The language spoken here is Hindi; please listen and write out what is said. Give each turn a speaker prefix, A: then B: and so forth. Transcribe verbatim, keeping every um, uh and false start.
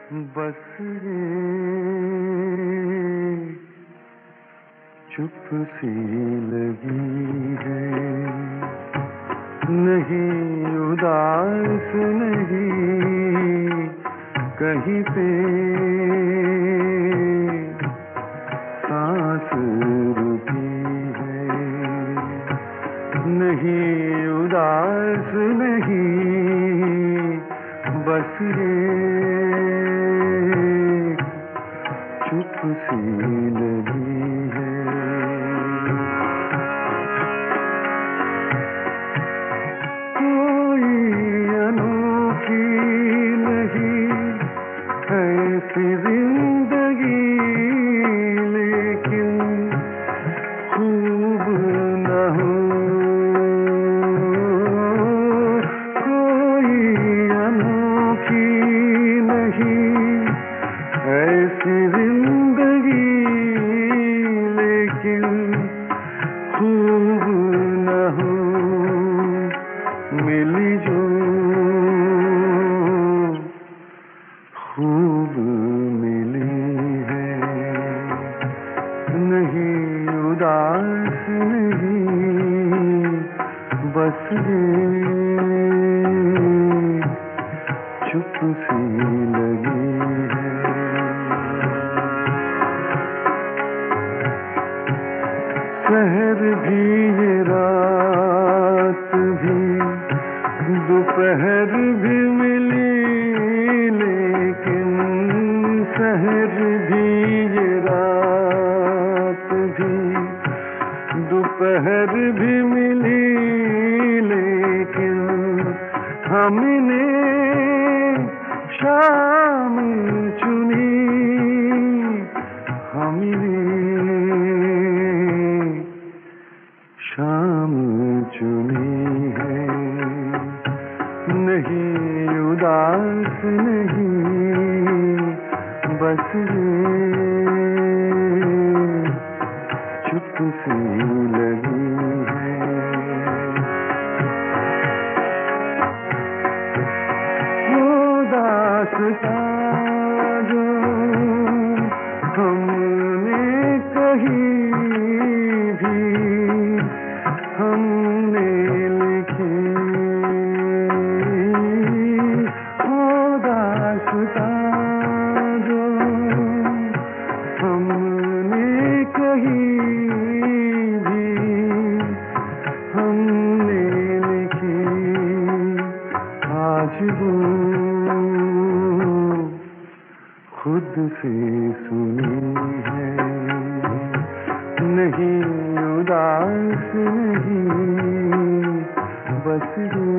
A: बस रे चुप सी लगी है, नहीं उदास नहीं कहीं पे सांस रुकी है, नहीं उदास नहीं बस रे चुप सी लगी है। कोई अनोखी नहीं ऐसी जिंदगी, लेकिन खूब न हो। कोई अनोखी नहीं ऐसी जिंदगी, लेकिन खूब न हो। मिली जो खूब मिली है, नहीं उदास नहीं बस ये चुप सी लगी है। शहर भी ये रात भी दोपहर भी मिली, लेकिन शहर भी ये रात भी दोपहर भी मिली, लेकिन हमने शाम चुनी, हमने शाम चुनी है। नहीं उदास नहीं बस ये चुप सी लगी है। वो दास्तां जो हमने कही भी हमने लिखी, वो दास्तां जो हमने कही भी हमने लिखी, आज वो खुद से सुनी है। नहीं उदास नहीं बस ये